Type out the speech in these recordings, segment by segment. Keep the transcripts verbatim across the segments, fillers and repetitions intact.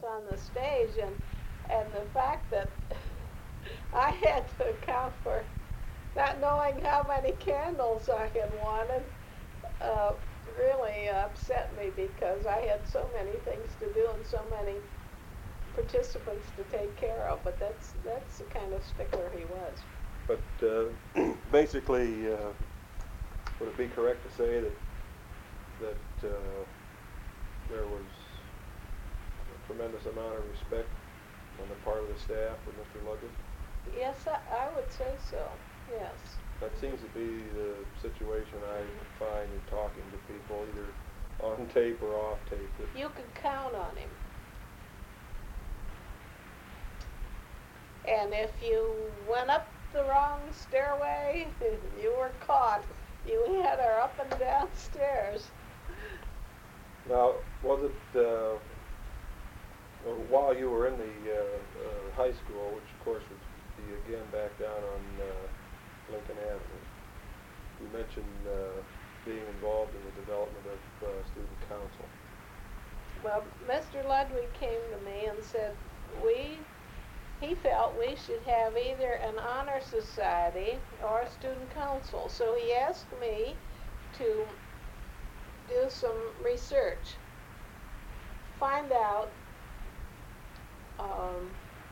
on the stage, and and the fact that I had to account for not knowing how many candles I had wanted uh, really upset me because I had so many things to do and so many participants to take care of. But that's that's the kind of stickler he was. But uh, basically, uh, would it be correct to say that that uh, there was a tremendous amount of respect on the part of the staff for Mister Ludwig? Yes, I, I would say so. Yes. That seems to be the situation I find in talking to people, either on tape or off tape. That You could count on him. And if you went up the wrong stairway, you were caught. You had her up and down stairs. Now, was it uh, well, while you were in the uh, uh, high school, which of course would be again back down on uh, Lincoln Avenue, you mentioned uh, being involved in the development of uh, student council. Well, Mister Ludwig came to me and said, we, he felt we should have either an honor society or a student council. So he asked me to do some research, find out um,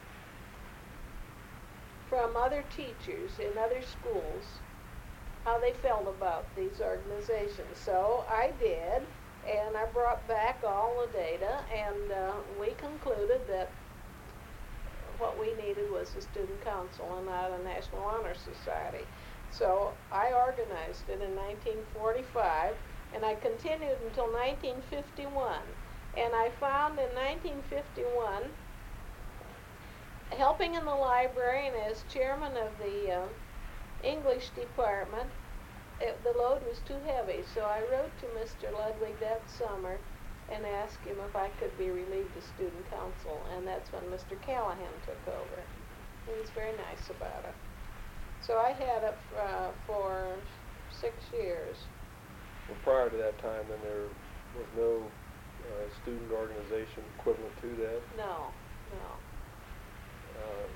from other teachers in other schools how they felt about these organizations. So I did, and I brought back all the data, and uh, we concluded that what we needed was a student council and not a National Honor Society. So I organized it in nineteen forty-five, and I continued until nineteen fifty-one. And I found in nineteen fifty-one, helping in the library and as chairman of the uh, English department, it, the load was too heavy. So I wrote to Mister Ludwig that summer and asked him if I could be relieved of student council, and that's when Mister Callahan took over. He was very nice about it. So I had it uh, for six years. Well, prior to that time, then there was no uh, student organization equivalent to that. No, no. Uh,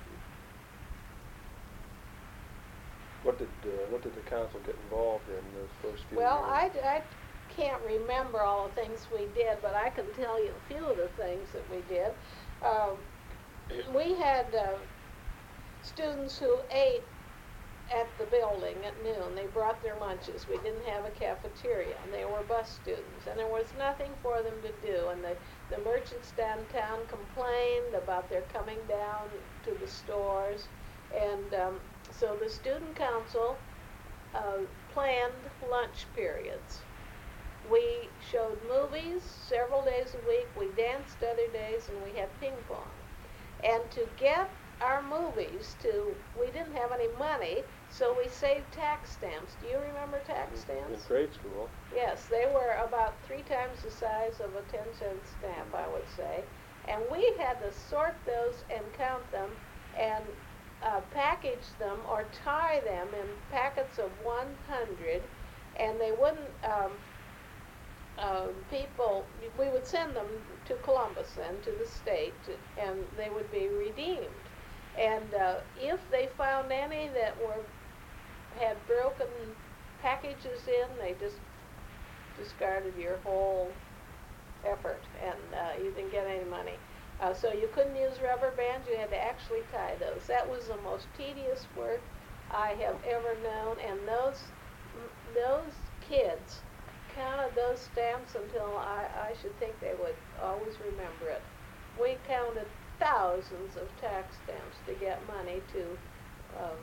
what did uh, what did the council get involved in those first few Well, years? I, I can't remember all the things we did, but I can tell you a few of the things that we did. Um, we had uh, students who ate at the building at noon. They brought their lunches. We didn't have a cafeteria, and they were bus students, and there was nothing for them to do. And the, the merchants downtown complained about their coming down to the stores, and um, so the student council uh, planned lunch periods. We showed movies several days a week. We danced other days, and we had ping pong. And to get our movies to, we didn't have any money, so we saved tax stamps. Do you remember tax stamps? In grade school. Yes, they were about three times the size of a ten cent stamp, I would say. And we had to sort those and count them and uh, package them or tie them in packets of one hundred, and they wouldn't, um, uh, people, we would send them to Columbus and to the state, and they would be redeemed. And uh, if they found any that were had broken packages in, they just discarded your whole effort, and uh, you didn't get any money. Uh, so you couldn't use rubber bands. You had to actually tie those. That was the most tedious work I have ever known, and those those kids counted those stamps until I, I should think they would always remember it. We counted thousands of tax stamps to get money to um,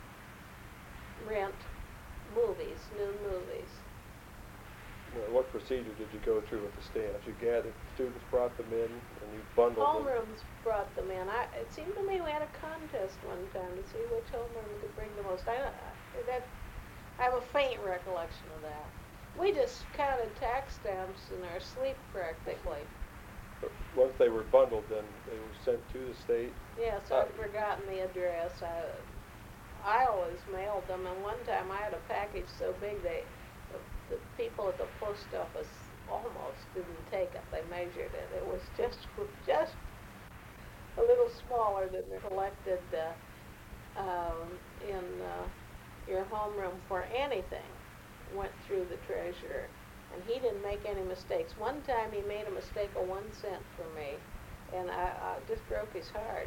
rent movies, new movies. Well, what procedure did you go through with the stamps? You gathered, students brought them in, and you bundled them? Homerooms brought them in. I, it seemed to me we had a contest one time to see which homeroom could bring the most. I, I, that, I have a faint recollection of that. We just counted tax stamps in our sleep practically. But once they were bundled, then they were sent to the state? Yes, Uh, I've forgotten the address. I, I always mailed them, and one time I had a package so big they, the, the people at the post office almost didn't take it. They measured it. It was just, just smaller than they're collected uh, um, in uh, your homeroom for anything went through the treasurer. And he didn't make any mistakes. One time he made a mistake of one cent for me, and I, I just broke his heart.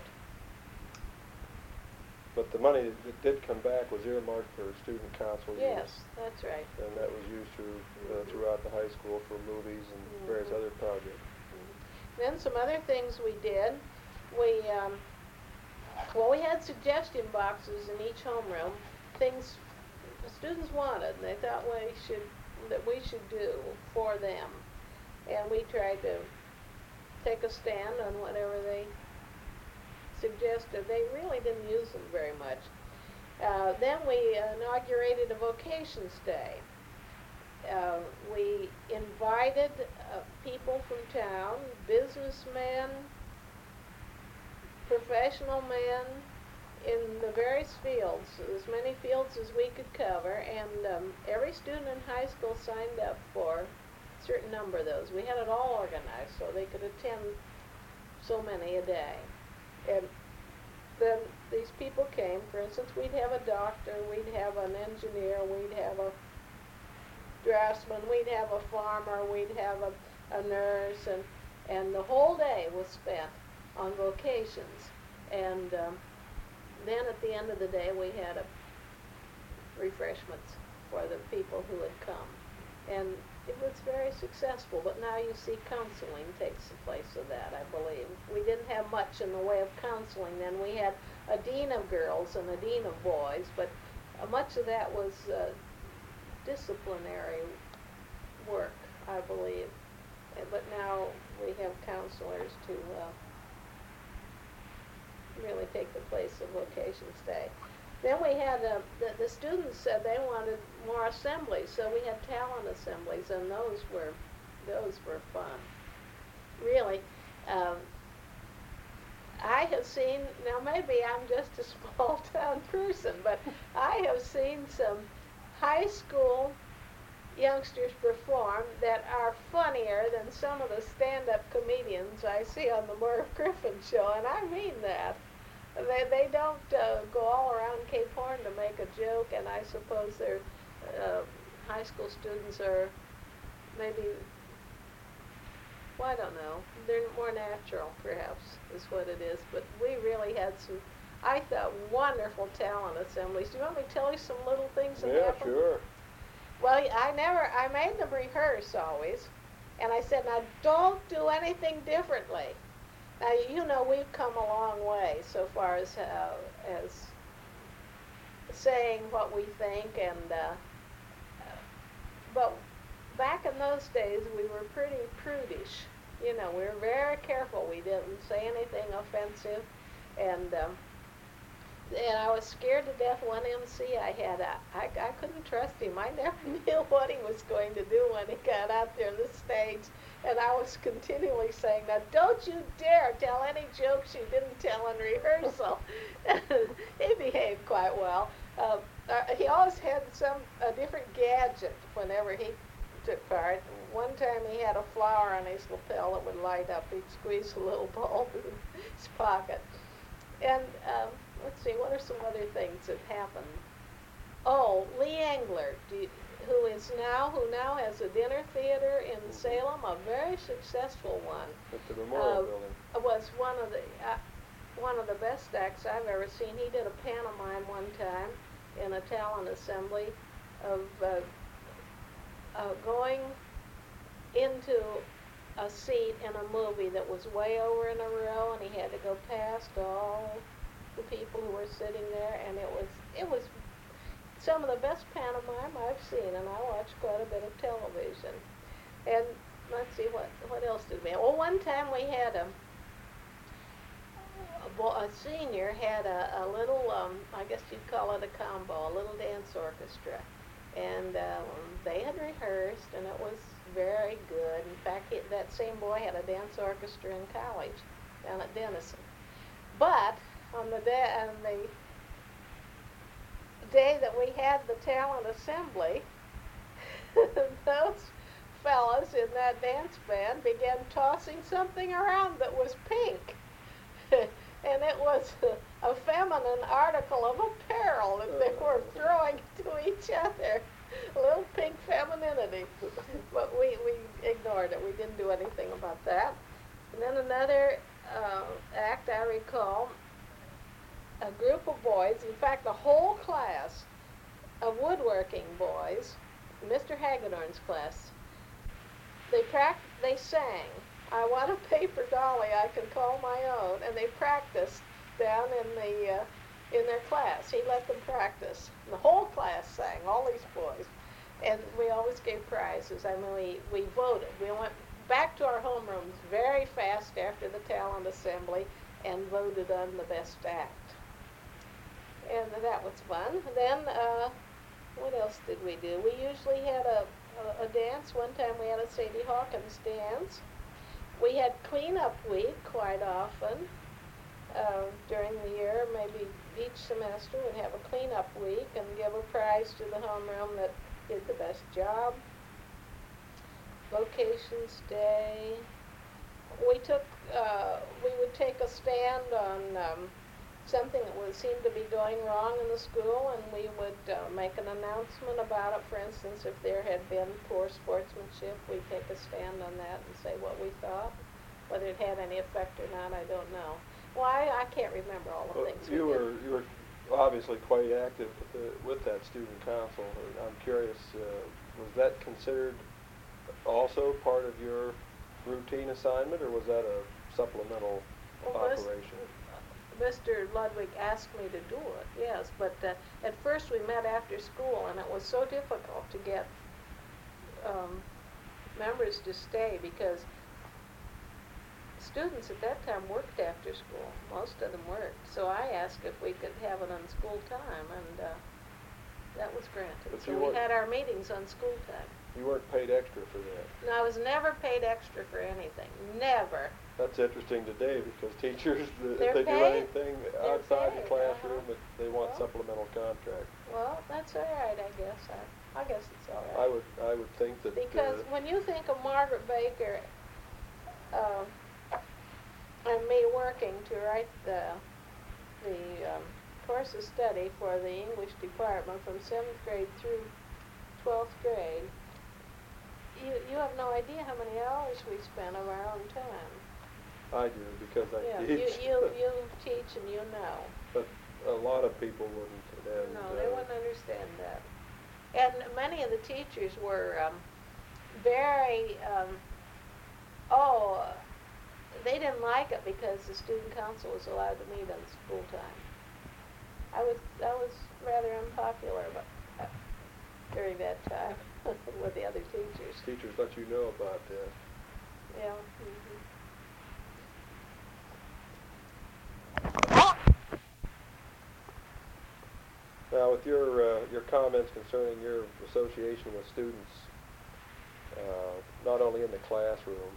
But the money that did come back was earmarked for student council use. Yes, that's right. And that was used through, uh, throughout the high school for movies and Mm-hmm. various other projects. Mm-hmm. Then some other things we did. We, um, well, we had suggestion boxes in each homeroom, things the students wanted, and they thought we should, that we should do for them. And we tried to take a stand on whatever they suggested. They really didn't use them very much. Uh, then we inaugurated a vocations day. Uh, we invited uh, people from town, businessmen, professional men in the various fields, as many fields as we could cover, and um, every student in high school signed up for a certain number of those. We had it all organized so they could attend so many a day. And then these people came. For instance, we'd have a doctor, we'd have an engineer, we'd have a draftsman, we'd have a farmer, we'd have a, a nurse, and, and the whole day was spent on vocations. And um, then at the end of the day, we had a refreshments for the people who had come. And it was very successful, but now you see counseling takes the place of that, I believe. We didn't have much in the way of counseling then. We had a dean of girls and a dean of boys, but uh, much of that was uh, disciplinary work, I believe. Uh, but now we have counselors to uh, really take the place of Vocations Day. Then we had, uh, the, the students said they wanted more assemblies, so we had talent assemblies, and those were, those were fun. Really, um, I have seen, now maybe I'm just a small town person, but I have seen some high school youngsters perform that are funnier than some of the stand-up comedians I see on the Merv Griffin show, and I mean that. They, they don't uh, go all around Cape Horn to make a joke, and I suppose their uh, high school students are maybe, well, I don't know, they're more natural, perhaps, is what it is. But we really had some, I thought, wonderful talent assemblies. Do you want me to tell you some little things that Yeah, happened? sure. Well, I never, I made them rehearse always, and I said, now don't do anything differently. Now, you know, we've come a long way so far as uh, as saying what we think, and uh, but back in those days, we were pretty prudish. You know, we were very careful. We didn't say anything offensive, and um, and I was scared to death. One M C I had, a, I, I couldn't trust him. I never knew what he was going to do when he got out there on the stage. And I was continually saying, now don't you dare tell any jokes you didn't tell in rehearsal. He behaved quite well. Uh, uh, he always had some a different gadget whenever he took part. One time he had a flower on his lapel that would light up. He'd squeeze a little bulb in his pocket. And um, let's see, what are some other things that happened? Oh, Lee Engler, do you, who is now, who now has a dinner theater in mm-hmm. Salem, a very successful one. At the Memorial uh, Building. Was one of the uh, one of the best acts I've ever seen. He did a pantomime one time in a talent assembly of uh, uh, going into a seat in a movie that was way over in a row, and he had to go past all the people who were sitting there, and it was it was some of the best pantomime I've seen, and I watched quite a bit of television. And let's see, what what else did we have? Well, one time we had a a, bo- a senior had a, a little, um, I guess you'd call it a combo, a little dance orchestra, and um, they had rehearsed, and it was very good. In fact, it, that same boy had a dance orchestra in college down at Denison. But on the day, on the day that we had the talent assembly, those fellas in that dance band began tossing something around that was pink. And it was a, a feminine article of apparel that they were throwing to each other. A little pink femininity. But we, we ignored it. We didn't do anything about that. And then another uh, act I recall, a group of boys, in fact the whole class of woodworking boys, Mister Hagedorn's class, they pract- they sang, "I want a paper dolly I can call my own," and they practiced down in the uh, in their class. He let them practice. And the whole class sang, all these boys, and we always gave prizes. I mean, we, we voted. We went back to our homerooms very fast after the talent assembly and voted on the best act. And that was fun. Then, uh, what else did we do? We usually had a, a, a dance. One time we had a Sadie Hawkins dance. We had cleanup week quite often uh, during the year. Maybe each semester we'd have a cleanup week and give a prize to the homeroom that did the best job. Vocations Day. We took, uh, we would take a stand on um, something that would seem to be going wrong in the school, and we would uh, make an announcement about it. For instance, if there had been poor sportsmanship, we'd take a stand on that and say what we thought. Whether it had any effect or not, I don't know. Well, I, I can't remember all the Well, things you we were did. you were obviously quite active with the, with that student council. I'm curious, uh, was that considered also part of your routine assignment, or was that a supplemental Well, this- operation? Mister Ludwig asked me to do it, yes, but uh, at first we met after school, and it was so difficult to get um, members to stay because students at that time worked after school. Most of them worked. So I asked if we could have it on school time, and uh, that was granted. But So you we weren't- had our meetings on school time. You weren't paid extra for that. No, I was never paid extra for anything. Never. That's interesting today because teachers, th- They're if they do paid. anything They're outside paid, the classroom, uh-huh. it- they want Well. supplemental contract. Well, that's all right, I guess. I, I guess it's all right. I would I would think that. Because uh, when you think of Margaret Baker uh, and me working to write the the um, course of study for the English department from seventh grade through twelfth grade, you you have no idea how many hours we spent of our own time. I do because I Yeah, teach. you you you teach and you know. But a lot of people wouldn't. And, No, they uh, wouldn't understand that. And many of the teachers were um, very, um, oh, they didn't like it because the student council was allowed to meet on school time. I was, I was rather unpopular but, uh, during that time with the other teachers. Teachers let you know about that. Yeah. Mm-hmm. Now, with your uh, your comments concerning your association with students, uh, not only in the classroom,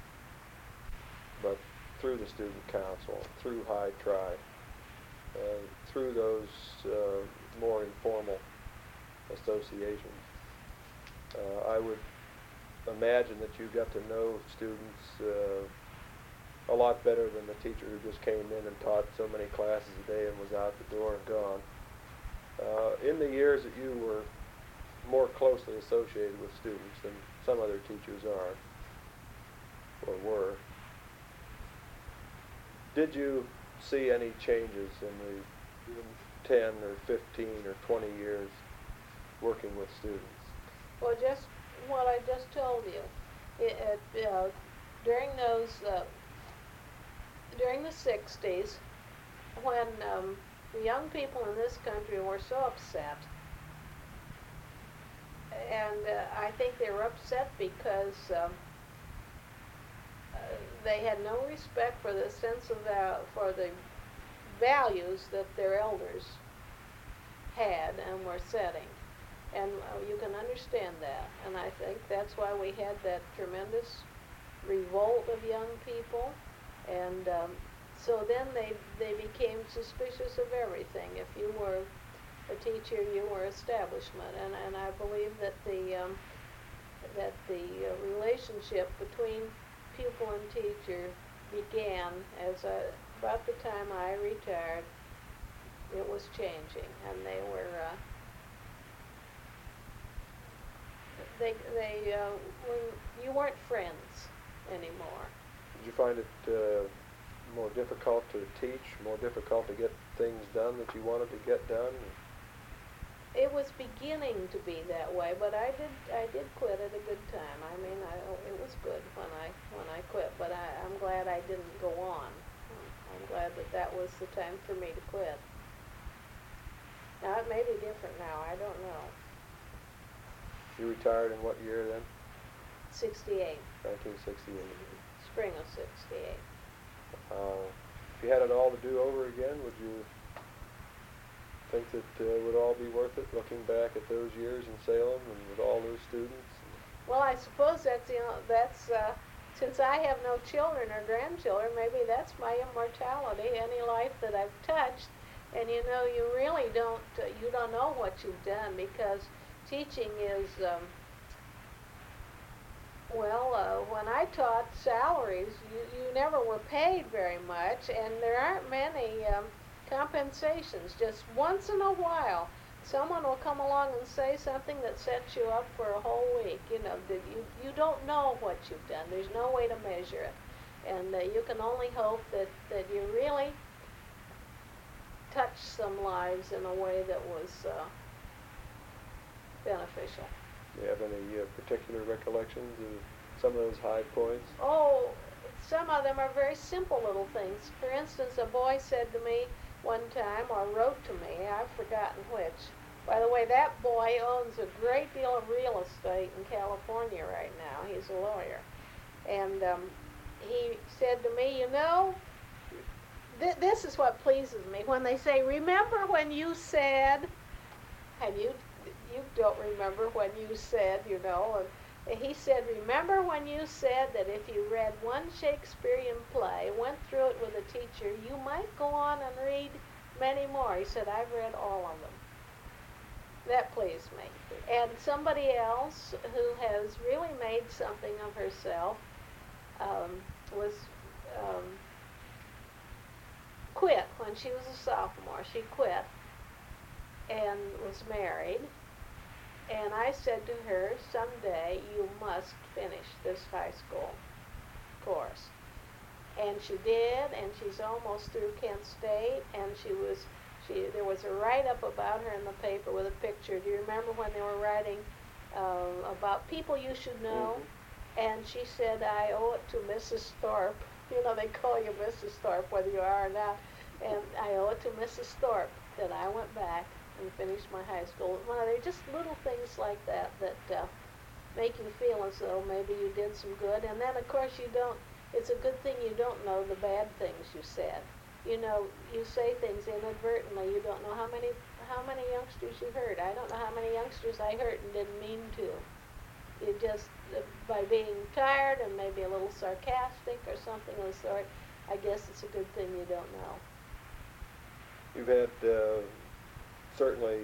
but through the student council, through High Tri, uh, through those uh, more informal associations, uh, I would imagine that you got to know students uh, a lot better than the teacher who just came in and taught so many classes a day and was out the door and gone. Uh, in the years that you were more closely associated with students than some other teachers are, or were, did you see any changes in the ten or fifteen or twenty years working with students? Well, just what I just told you. It, it, uh, during those, uh, during the sixties, when um, the young people in this country were so upset, and uh, I think they were upset because um, uh, they had no respect for the sense of val- for the values that their elders had and were setting. And uh, you can understand that. And I think that's why we had that tremendous revolt of young people. And um, so then they they became suspicious of everything. If you were a teacher, you were establishment. And, and I believe that the um, that the uh, relationship between pupil and teacher began as a about the time I retired, it was changing, and they were, uh, they, they, uh, were, you weren't friends anymore. Did you find it uh, more difficult to teach, more difficult to get things done that you wanted to get done? It was beginning to be that way, but I did, I did quit at a good time. I mean, I, it was good when I, when I quit, but I, I'm glad I didn't go on. I'm glad that that was the time for me to quit. Now, it may be different now, I don't know. You retired in what year then? Sixty-eight. nineteen sixty-eight. Spring of sixty-eight. Uh, if you had it all to do over again, would you think that uh, it would all be worth it, looking back at those years in Salem and with all those students? Well, I suppose that's, you know, that's, uh, since I have no children or grandchildren, maybe that's my immortality, any life that I've touched. And you know, you really don't, uh, you don't know what you've done, because teaching is, um, well, uh, when I taught salaries, you, you never were paid very much, and there aren't many um, compensations. Just once in a while, someone will come along and say something that sets you up for a whole week. You know, that you, you don't know what you've done. There's no way to measure it. And uh, you can only hope that, that you really touched some lives in a way that was uh, beneficial. Do you have any uh, particular recollections of some of those high points? Oh, some of them are very simple little things. For instance, a boy said to me one time, or wrote to me, I've forgotten which. By the way, that boy owns a great deal of real estate in California right now. He's a lawyer. And um, he said to me, you know, th this is what pleases me. When they say, remember when you said, and you, you don't remember when you said, you know, and he said, remember when you said that if you read one Shakespearean play, went through it with a teacher, you might go on and read many more. He said, I've read all of them. That pleased me. And somebody else who has really made something of herself um, was um, quit when she was a sophomore. She quit and was married. And I said to her, someday you must finish this high school course. And she did, and she's almost through Kent State, and she was, she, there was a write-up about her in the paper with a picture. Do you remember when they were writing uh, about people you should know? Mm-hmm. And she said, I owe it to Missus Thorpe. You know, they call you Missus Thorpe whether you are or not. And I owe it to Missus Thorpe that I went back and finished my high school. Well, they're just little things like that that uh, make you feel as though maybe you did some good. And then, of course, you don't, it's a good thing you don't know the bad things you said. You know, you say things inadvertently. You don't know how many, how many youngsters you hurt. I don't know how many youngsters I hurt and didn't mean to. You just, uh, by being tired and maybe a little sarcastic or something of the sort, I guess it's a good thing you don't know. You've had, uh, certainly,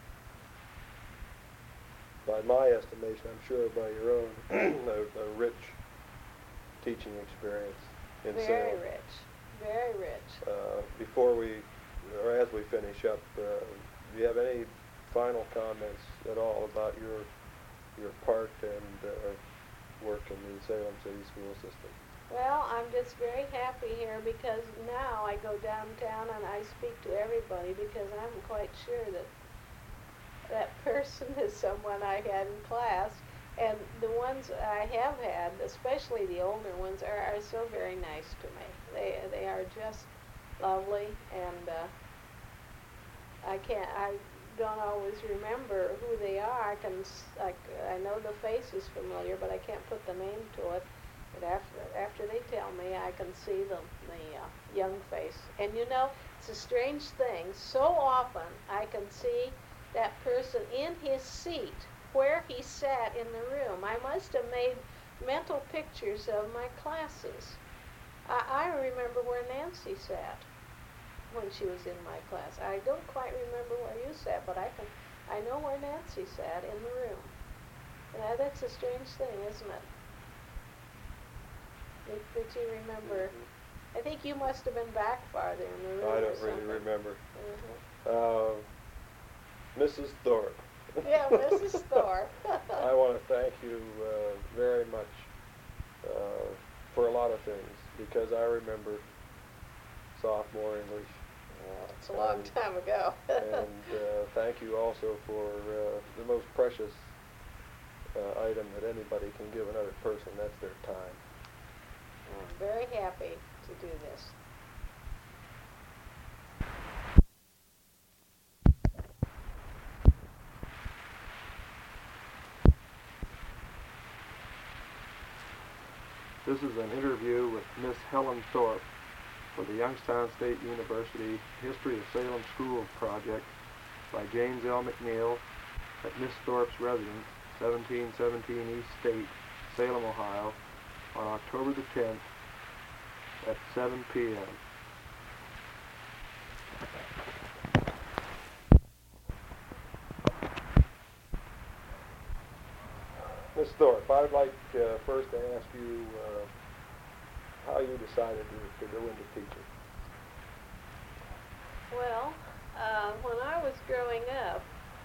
by my estimation, I'm sure by your own, a, a rich teaching experience in Very Salem. rich, very rich. Uh, before we, or as we finish up, uh, do you have any final comments at all about your your part and uh, work in the Salem City School System? Well, I'm just very happy here because now I go downtown and I speak to everybody because I'm quite sure that that person is someone I had in class. And the ones I have had, especially the older ones, are, are so very nice to me. They they are just lovely, and uh, I can't, I don't always remember who they are. I can, like, I know the face is familiar, but I can't put the name to it. But after after they tell me, I can see the the uh, young face. And you know, it's a strange thing. So often I can see that person in his seat where he sat in the room. I must have made mental pictures of my classes. I, I remember where Nancy sat when she was in my class. I don't quite remember where you sat, but I can, I know where Nancy sat in the room. Now, that's a strange thing, isn't it? That, that you remember. I think you must have been back farther in the room I or don't really something. remember. Mhm. Uh, Missus Thorpe. Yeah, Missus Thorpe. I want to thank you uh, very much uh, for a lot of things, because I remember sophomore English. Well, it's a long and, time ago. and uh, thank you also for uh, the most precious uh, item that anybody can give another person. That's their time. I'm very happy to do this. This is an interview with Miss Helen Thorpe for the Youngstown State University History of Salem School project by James L. McNeil at Miss Thorpe's residence, seventeen seventeen East State, Salem, Ohio, on October the tenth at seven p m Miss Thorpe, I would like uh, first to ask you uh, how you decided to, to go into teaching. Well, uh, when I was growing up,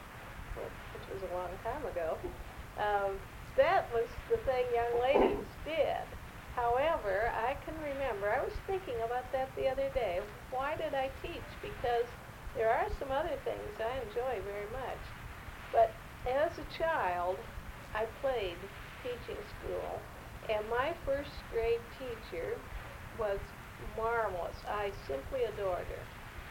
which was a long time ago, um, that was the thing young ladies did. However, I can remember, I was thinking about that the other day. Why did I teach? Because there are some other things I enjoy very much. But as a child, I played teaching school, and my first grade teacher was marvelous. I simply adored her.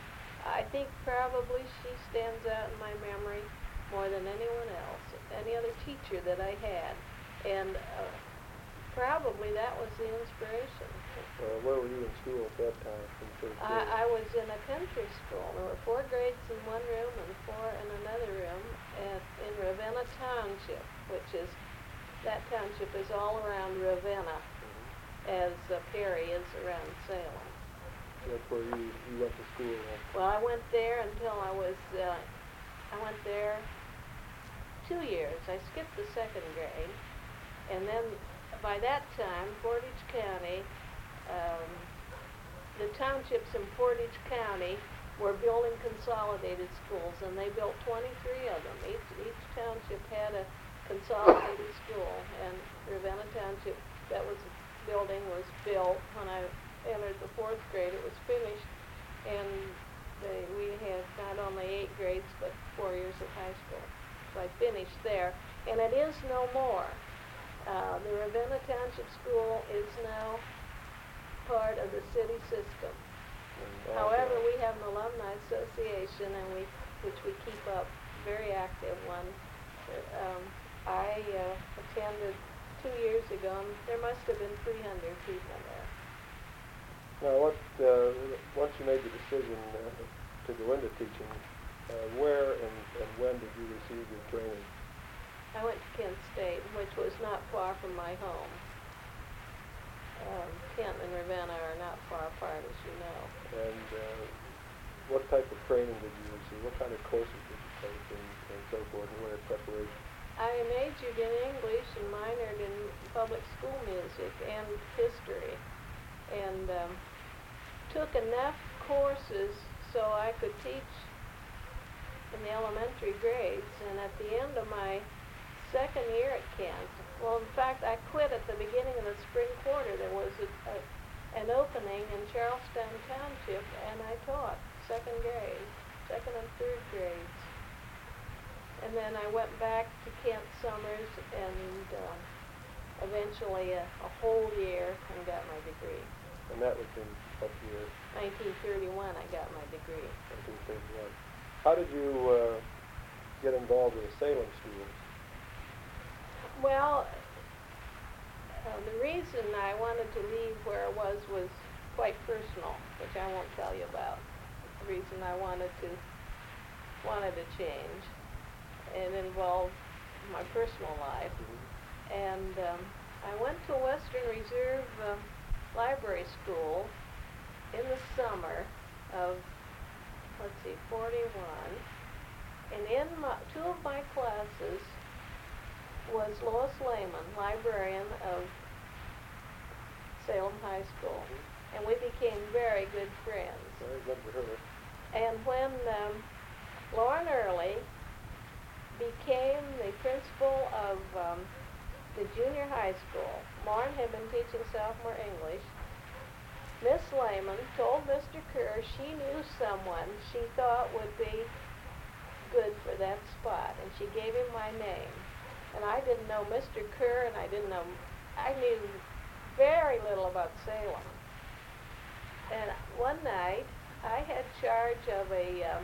I think probably she stands out in my memory more than anyone else, any other teacher that I had. And uh, probably that was the inspiration. Uh, where were you in school at that time? In first grade? I, I was in a country school. There were four grades in one room and four in another room at, in Ravenna Township, which is, that township is all around Ravenna, Mm-hmm. as uh, Perry is around Salem. That's where you, you went to school. Huh? Well, I went there until I was, uh, I went there two years. I skipped the second grade, and then by that time, Portage County, um, the townships in Portage County were building consolidated schools, and they built twenty-three of them. Each, each township had a consolidated school, and Ravenna Township, that was building was built when I entered the fourth grade. It was finished, and they, we had not only eight grades, but four years of high school. So I finished there, and it is no more. Uh, the Ravenna Township School is now part of the city system. And, uh, However, we have an alumni association, and we, which we keep up, very active one. Um, I uh, attended two years ago, and there must have been three hundred people there. Now, what uh, once you made the decision uh, to go into teaching, uh, where and, and when did you receive your training? I went to Kent State, which was not far from my home. Um, Kent and Ravenna are not far apart, as you know. And uh, what type of training did you receive? What kind of courses did you take, and, and so forth, and what preparation? I majored in English and minored in public school music and history, and um, took enough courses so I could teach in the elementary grades. And at the end of my second year at Kent, well, in fact, I quit at the beginning of the spring quarter. There was a, a, an opening in Charlestown Township, and I taught second grade, second and third grades. And then I went back to Kent Summers, and uh, eventually a, a whole year, and got my degree. And that was in what year? nineteen thirty-one, I got my degree. nineteen thirty-one. How did you uh, get involved with the Salem schools? Well, uh, the reason I wanted to leave where I was was quite personal, which I won't tell you about. The reason I wanted to wanted to change. It involved my personal life. Mm-hmm. And um, I went to Western Reserve uh, Library School in the summer of, let's see, forty-one. And in my, two of my classes was Lois Lehman, librarian of Salem High School. and we became very good friends. I remember her. And when um, Lauren Early became the principal of um, the junior high school, Lauren had been teaching sophomore English. Miss Lehman told Mister Kerr she knew someone she thought would be good for that spot, and she gave him my name. And I didn't know Mister Kerr, and I didn't know, I knew very little about Salem. And one night, I had charge of a, um,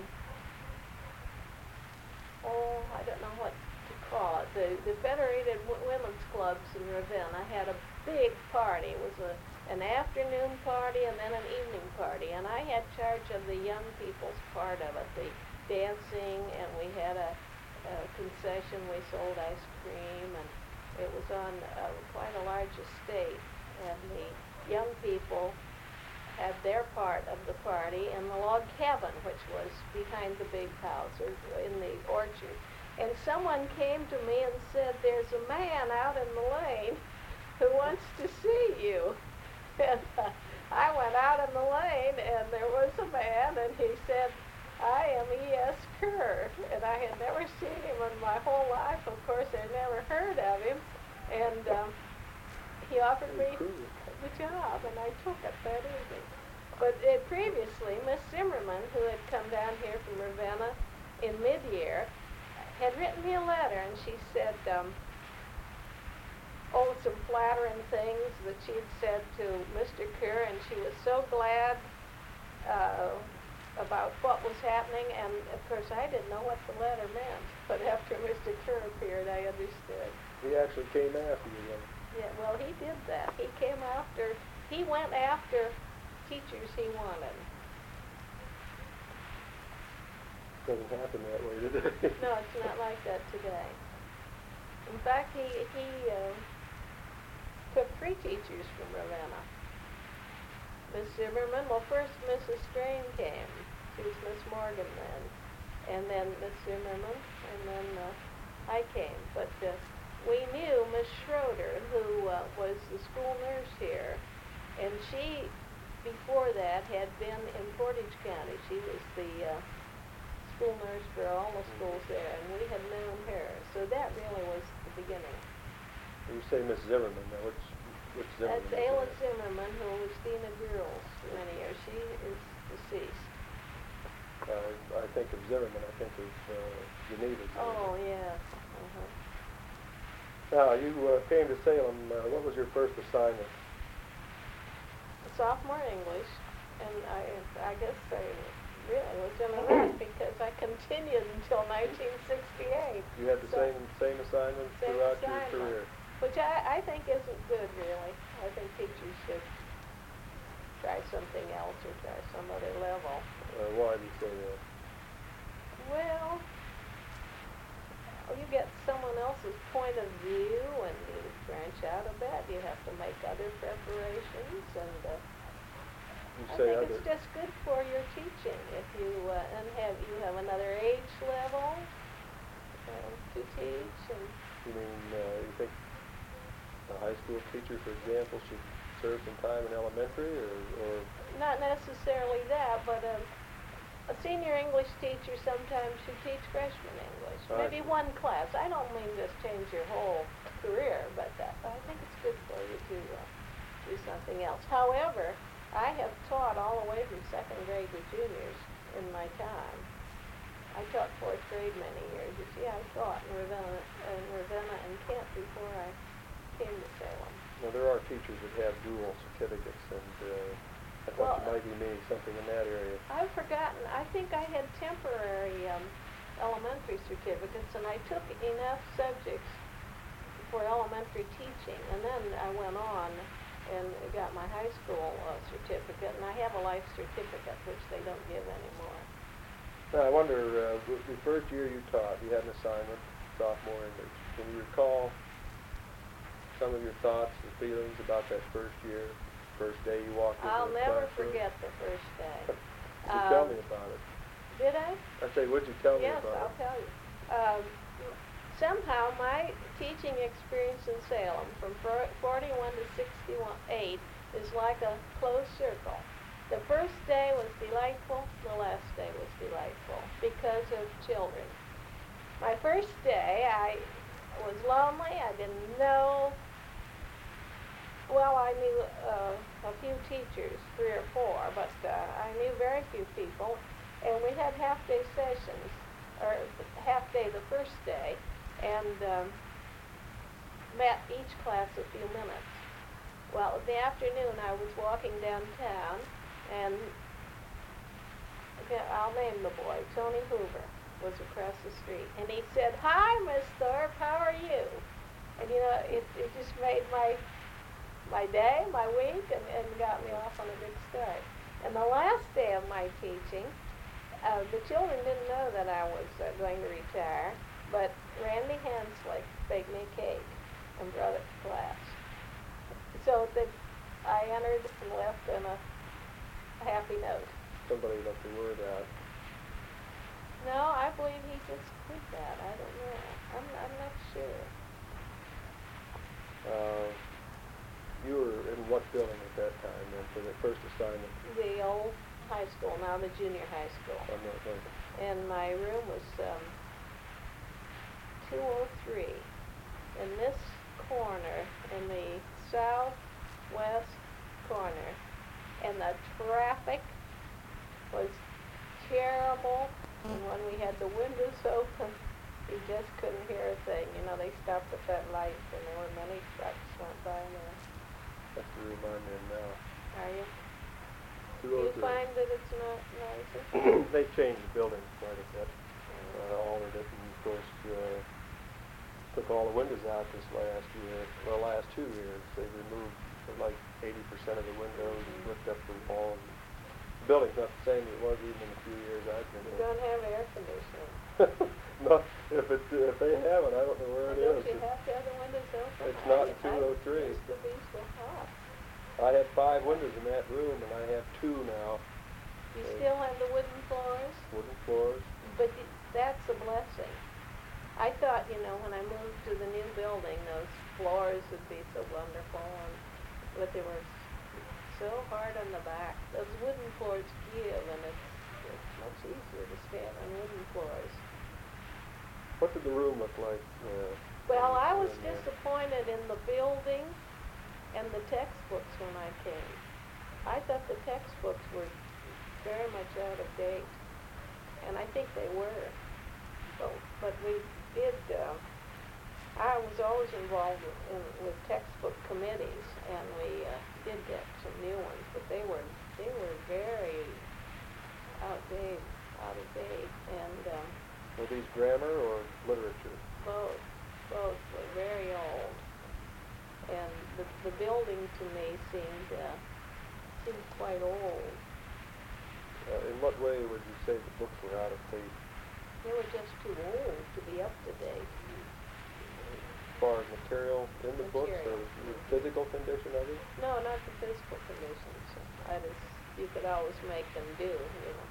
oh, I don't know what to call it, the, the Federated w- Women's Clubs in Ravenna had a big party. It was a, an afternoon party and then an evening party, and I had charge of the young people's part of it, the dancing, and we had a, a concession. We sold ice cream, and it was on uh, quite a large estate, and the young people had their part of the party in the log cabin, which was behind the big house or in the orchard. And someone came to me and said, "There's a man out in the lane who wants to see you." And uh, I went out in the lane, and there was a man, and he said, "I am E S Kerr." And I had never seen him in my whole life. Of course, I never heard of him. And um, he offered me the job, and I took it that evening. But uh, previously, Miss Zimmerman, who had come down here from Ravenna in mid-year, had written me a letter, and she said, um, oh, some flattering things that she had said to Mister Kerr, and she was so glad uh, about what was happening. And of course, I didn't know what the letter meant, but after Mister Kerr appeared, I understood. He actually came after you then. Yeah, well, he did that. He came after, he went after teachers he wanted. Doesn't happen that way today. No, it's not like that today. In fact, he, he uh, took three teachers from Ravenna. Miss Zimmerman, well, first Missus Strain came. She was Miss Morgan then. And then Miss Zimmerman, and then uh, I came. But uh, we knew Miss Schroeder, who uh, was the school nurse here, and she, before that, had been in Portage County. She was the uh, school nurse for all the schools there, and we had known her. So that really was the beginning. You say Miss Zimmerman, now which, which Zimmerman? That's Ayla Zimmerman, who was dean of girls for many years. She is deceased. Uh, I think of Zimmerman, I think of uh, Geneva Zimmerman. Oh, yes. Uh-huh. Now, you uh, came to Salem, uh, what was your first assignment? Sophomore English, and I, I guess I really was in a rush because I continued until nineteen sixty-eight. You had the So, same same assignment same throughout assignment, your career? which I, I think isn't good, really. I think teachers should try something else or try some other level. Uh, why do you say that? Well, you get someone else's point of view, and you branch out a bit. You have to make other preparations, and uh, You I say think other. it's just good for your teaching if you uh, and have you have another age level uh, to teach. And You mean, uh, you think a high school teacher, for example, should serve some time in elementary, or, or not necessarily that, but um, a senior English teacher sometimes should teach freshman English. I Maybe see. one class. I don't mean just change your whole career, but that, I think it's good for you to uh, do something else. However, I have taught all the way from second grade to juniors in my time. I taught fourth grade many years. You see, I taught in Ravenna, in Ravenna and Kent before I came to Salem. well, there are teachers that have dual certificates, and uh, I thought Well, you might be meaning something in that area. I've forgotten. I think I had temporary um, elementary certificates, and I took enough subjects for elementary teaching, and then I went on and got my high school uh, certificate, and I have a life certificate, which they don't give anymore. Now, I wonder, uh, the the first year you taught, you had an assignment, sophomore English. Can you recall some of your thoughts and feelings about that first year, first day you walked into I'll the never classroom? forget the first day. Would you tell Um, me about it? Did I? I say, would you tell Yes, me about I'll it? tell you. Um, somehow my teaching experience in Salem from forty-one to sixty-eight is like a closed circle. The first day was delightful, the last day was delightful because of children. My first day, I was lonely, I didn't know, well, I knew uh, a few teachers, three or four, but uh, I knew very few people, and we had half-day sessions, or half-day the first day, and um, met each class a few minutes. Well, in the afternoon, I was walking downtown, and okay, I'll name the boy, Tony Hoover, was across the street, and he said, "Hi, Miss Thorpe, how are you?" And you know, it, it just made my my day, my week, and, and got me off on a good start. And the last day of my teaching, uh, the children didn't know that I was uh, going to retire, but Randy Hensley baked me a cake and brought it to class. So that I entered and left on a happy note. Somebody left the word out. No, I believe he just did that. I don't know. I'm, I'm not sure. Uh, you were in what building at that time then for the first assignment? The old high school, now the junior high school. On North Lincoln. And my room was um, two oh three. In this corner, in the southwest corner, and the traffic was terrible. And when we had the windows open, you just couldn't hear a thing. You know, they stopped at that light, and there were many trucks went by there. That's the room I'm in now. Are you? two Do oh you three. find that it's not noisy? They changed the building quite a bit. Uh, altered it, and of course, uh, took all the windows out this last year, well, last two years. They removed like eighty percent of the windows and lift up the walls. The building's not the same as it was even in the few years I've been You here. don't have air conditioning. No, if it, if they have it, I don't know where it Don't is. you have to have the windows open? It's I not did- two oh three. I used to be so hot. I had five windows in that room, and I have two now. You Okay. still have the wooden floors? Wooden floors. But y- that's a blessing. I thought, you know, when I moved to the new building, those floors would be so wonderful, and, but they were s- so hard on the back. Those wooden floors give, and it's, it's much easier to stand on wooden floors. What did the room look like? Uh, Well, when you I were was in there? disappointed in the building and the textbooks when I came. I thought the textbooks were very much out of date, and I think they were. But, but we did, uh, I was always involved in, with textbook committees, and we uh, did get some new ones, but they were, they were very outdated, out of date, and um, Were these grammar or literature? both, both were very old. And the, the building to me seemed, uh, seemed quite old. Uh, in what way would you say the books were out of date? They were just too old to be up to date. As far as material in the books or Material. the physical condition of it? No, not the physical conditions. I just, you could always make them do, you know.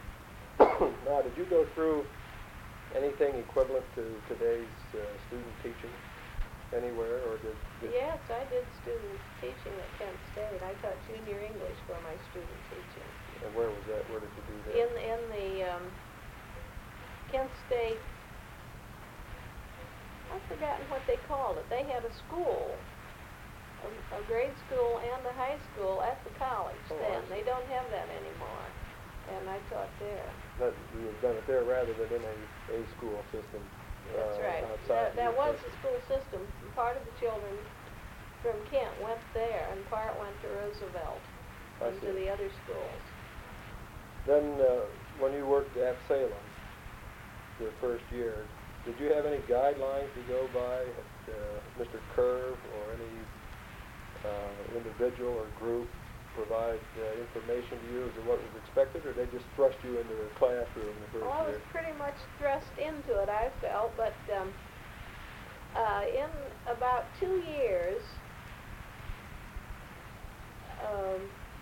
Now, did you go through anything equivalent to today's uh, student teaching anywhere, or did, did Yes, I did student teaching at Kent State. I taught junior English for my student teaching. and where was that? Where did you do that? In, in the um, Kent State, I've forgotten what they called it. They had a school, a, a grade school and a high school at the college Oh, I then. see. They don't have that anymore. And I taught there. That, you had done it there rather than in a, a school system. That's uh, right. outside That, the that was university. the school system. Part of the children from Kent went there, and part went to Roosevelt I and to see. the other schools. Then, uh, when you worked at Salem, your first year, did you have any guidelines to go by at uh, Mister Curve or any uh, individual or group provide uh, information to you as to what was expected, or they just thrust you into the classroom the first Well, I year? was pretty much thrust into it, I felt, but um, uh, in about two years, um,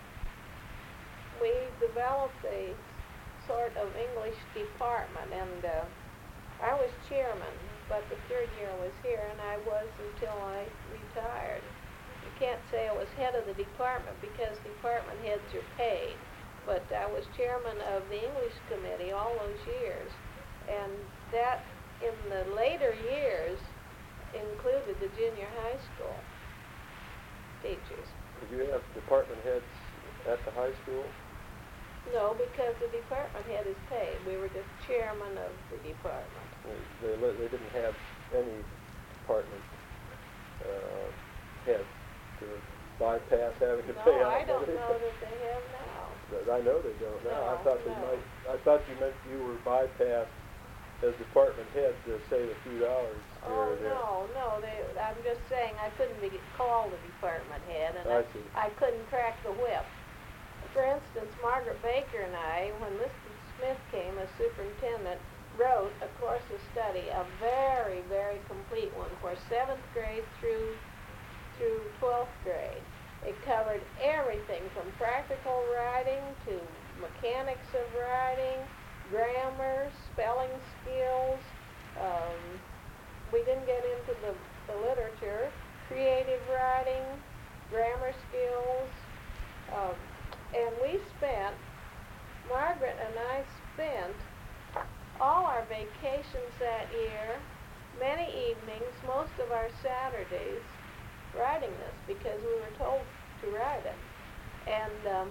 we developed a sort of English department, and uh, I was chairman, but the third year I was here, and I was until I retired. The can't say I was head of the department because department heads are paid. But I was chairman of the English committee all those years. And that, in the later years, included the junior high school teachers. Did you have department heads at the high school? No, because the department head is paid. We were just chairman of the department. They, they, they didn't have any department uh, head to bypass having to No, pay out. I don't know that they have now. But I know they don't now. I No, thought they no. might. I thought you meant you were bypassed as department head to save a few dollars here Oh, or there. no, no, they, I'm just saying I couldn't be called a department head, and I I, see. I couldn't crack the whip. For instance, Margaret Baker and I, when Mister Smith came as superintendent, wrote a course of study, a very, very complete one for seventh grade through through twelfth grade. It covered everything from practical writing to mechanics of writing, grammar, spelling skills. Um, we didn't get into the, the literature, creative writing, grammar skills. Um, and we spent, Margaret and I spent all our vacations that year, many evenings, most of our Saturdays, writing this because we were told to write it. And um,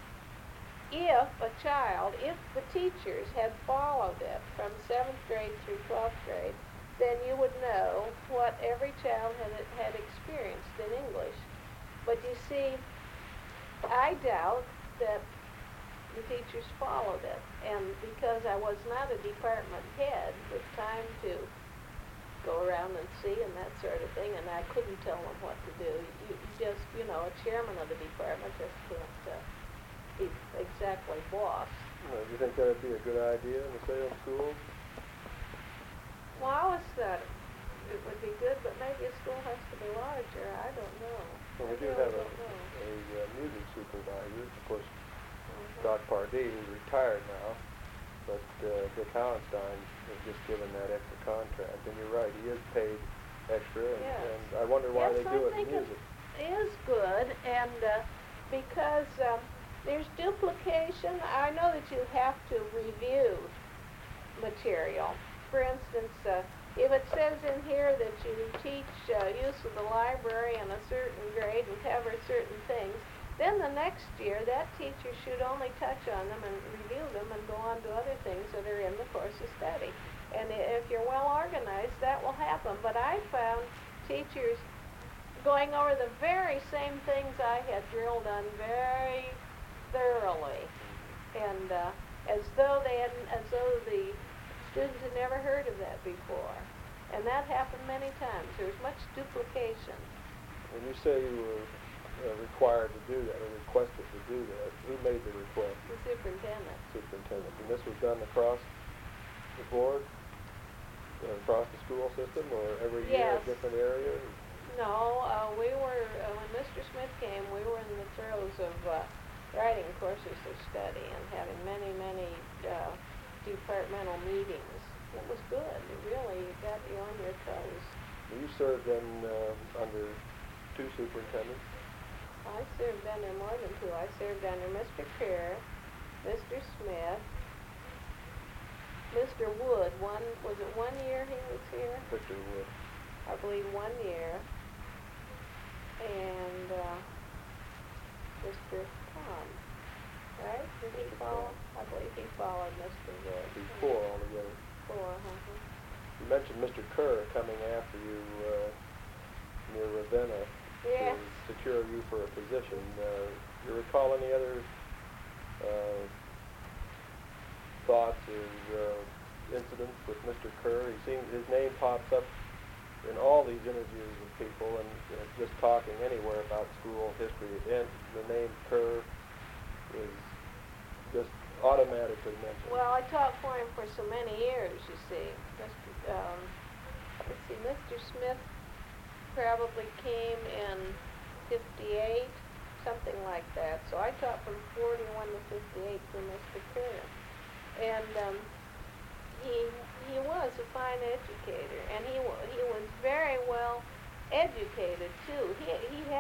if a child, if the teachers had followed it from seventh grade through twelfth grade, then you would know what every child had, had experienced in English. But you see, I doubt that the teachers followed it. And because I was not a department head with time to go around and see and that sort of thing, and I couldn't tell them what to do. You, you just, you know, a chairman of the department just can't uh, be exactly boss. Uh, do you think that would be a good idea in the Salem schools? Well, I always thought it would be good, but maybe a school has to be larger. I don't know. Well, we I do really have a, don't know. a uh, music supervisor, of course, Mhm. Doc Pardee, who's retired now, but uh, Dick Hallenstein was just given that extra contract. And you're right, he is paid extra, and, Yes. and I wonder why Yes, they I do it in think it music. is good, and uh, because um, there's duplication. I know that you have to review material. For instance, uh, if it says in here that you teach uh, use of the library in a certain grade and cover certain things, then the next year that teacher should only touch on them and review them and go on to other things that are in the course of study. And i- if you're well organized, that will happen. But I found teachers going over the very same things I had drilled on very thoroughly, and uh, as though they hadn't, as though the students had never heard of that before. And that happened many times. There was much duplication. When you say you were uh, required to do that, or requested to do that, who made the request? The superintendent. Superintendent. And this was done across the board, uh, across the school system, or every year Yes. a different area? No, uh, we were, uh, when Mister Smith came, we were in the throes of uh, writing courses of study and having many, many uh, departmental meetings. It was good. It really got you on your toes. You served then uh, under two superintendents? I served under more than two. I served under Mister Kerr, Mister Smith, Mister Wood. One, was it one year he was here? Victor Wood. I believe one year. And uh, Mister Tom, right? Did he Mister follow? Tom. I believe he followed Mister Wood. Be four altogether. Four, uh-huh. You mentioned Mister Kerr coming after you uh, near Ravenna Yes. to secure you for a position. Uh, you recall any other uh, thoughts or uh, incidents with Mister Kerr? He seems, his name pops up in all these interviews with people, and uh, just talking anywhere about school history, and the name Kerr is just automatically mentioned. Well, I taught for him for so many years, you see. Mister Um, let's see, Mister Smith probably came in fifty-eight, something like that. So I taught from forty-one to fifty-eight for Mister Kerr. And um, he he was a fine educator, and he wa he was very well educated too. He he had a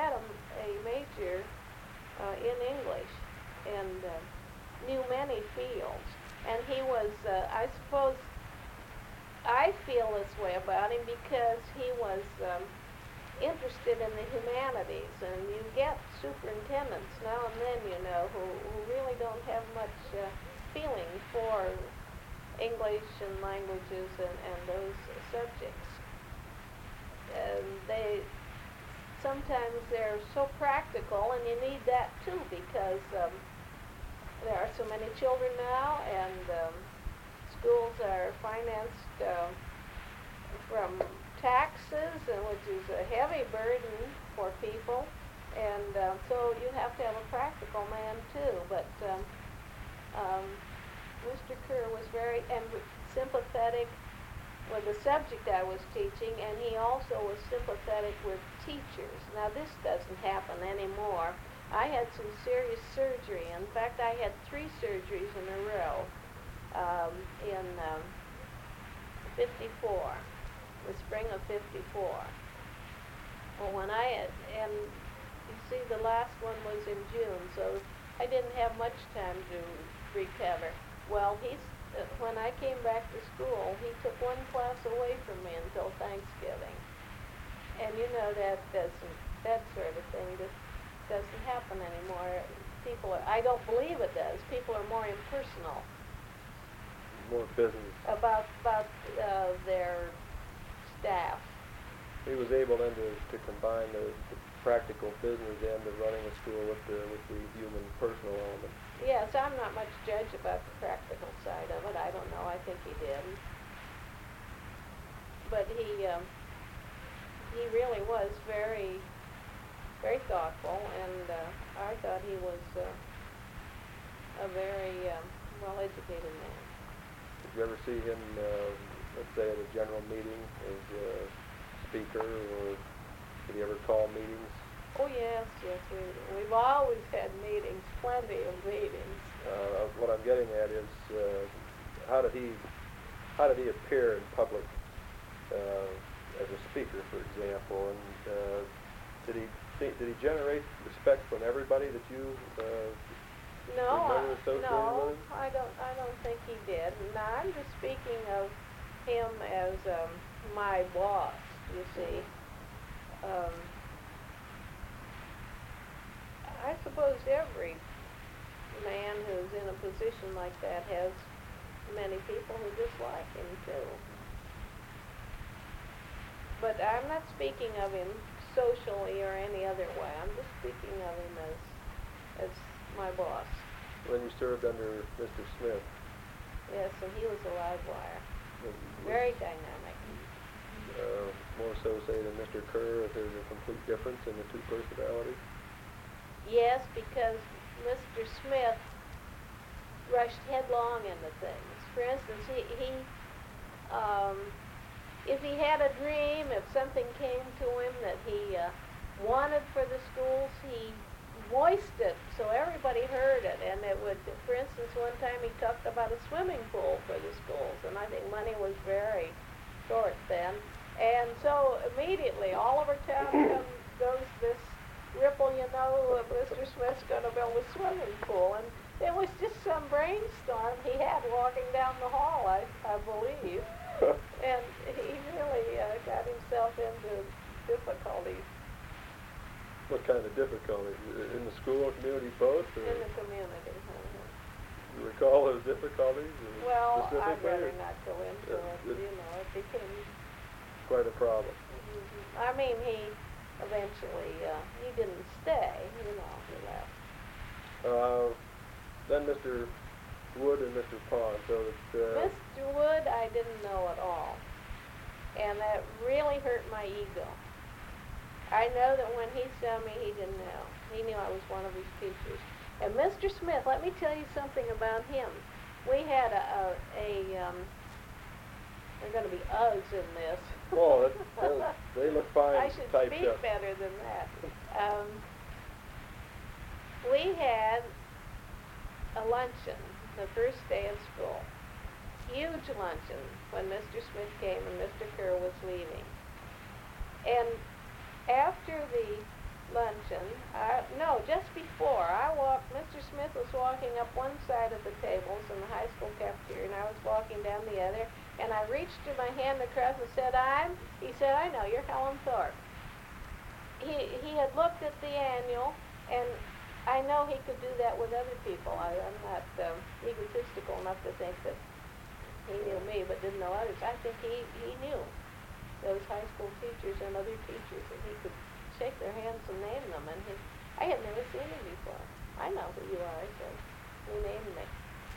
a major uh, in English and uh, knew many fields. And he was, uh, I suppose, I feel this way about him because he was um, interested in the humanities, and you get superintendents now and then, you know, who, who really don't have much uh, feeling for English and languages and, and those subjects. And they, sometimes they're so practical, and you need that too, because um, there are so many children now, and um, schools are financed uh, from taxes, and which is a heavy burden for people, and uh, so you have to have a practical man too. But um, um, Mister Kerr was very em- sympathetic with the subject I was teaching, and he also was sympathetic with teachers. Now this doesn't happen anymore. I had some serious surgery. In fact, I had three surgeries in a row um, in um, fifty-four, the spring of fifty-four. Well, when I had, and you see the last one was in June, so I didn't have much time to recover. Well, he's, uh, when I came back to school, he took one class away from me until Thanksgiving. And you know, that doesn't, that sort of thing just doesn't happen anymore. People are, I don't believe it does. People are more impersonal More business. about, about uh, their staff. He was able then to, to combine the, the practical business end of running a school with the, with the human personal element. Yes, I'm not much judge about the practical side of it. I don't know. I think he did. But he, um, he really was very, very thoughtful, and uh, I thought he was uh, a very um, well-educated man. Did you ever see him, uh, let's say, at a general meeting as a speaker, or did he ever call meetings? Oh yes, yes, we, we've always had meetings, plenty of meetings. Uh, what I'm getting at is, uh, how did he, how did he appear in public uh, as a speaker, for example, and uh, did he did he generate respect from everybody that you uh, No, remember I, associated no, with him? I don't. I don't think he did. Now I'm just speaking of him as um, my boss. You see, um, I suppose every man who's in a position like that has many people who dislike him too. But I'm not speaking of him socially or any other way. I'm just speaking of him as as my boss. When you served under Mister Smith, Yes, and he was a live wire. was, Very dynamic. uh, more so say than Mister Kerr, if there's a complete difference in the two personalities? Yes, because Mister Smith rushed headlong into things. For instance, he, he um, if he had a dream, if something came to him that he uh, wanted for the schools, he voiced it so everybody heard it. And it would, for instance, one time he talked about a swimming pool for the schools, and I think money was very short then. And so immediately all over town comes, goes this ripple, you know, uh, Mister Smith's going to build a swimming pool. And it was just some brainstorm he had walking down the hall, I, I believe. And he really uh, got himself into difficulties What kind of difficulties? In the school, community, both? Or in the community. Uh-huh. you recall those difficulties? or Well, I'd specifically, rather or not go into Yeah, it, it- you know, it became, Quite a problem. mhm. I mean, he eventually, uh, he didn't stay, you know, he left. Uh, then Mister Wood and Mister Pond, so that, uh, Mister Wood, I didn't know at all, and that really hurt my ego. I know that when he saw me, he didn't know. He knew I was one of his teachers. And Mister Smith, let me tell you something about him. We had a, a, a um, there are going to be uhs in this. oh, that, that, they look fine I should typed speak up. better than that. Um, we had a luncheon the first day of school. Huge luncheon when Mister Smith came and Mister Kerr was leaving. And after the luncheon. I, no, just before. I walked, Mister Smith was walking up one side of the tables in the high school cafeteria, and I was walking down the other, and I reached to my hand across and said, I'm, he said, I know, you're Helen Thorpe. He, he had looked at the annual, and I know he could do that with other people. I, I'm not um, egotistical enough to think that he knew me but didn't know others. I think he, he knew those high school teachers and other teachers, and he could shake their hands and name them. And he, I had never seen him before. I know who you are, so he named me.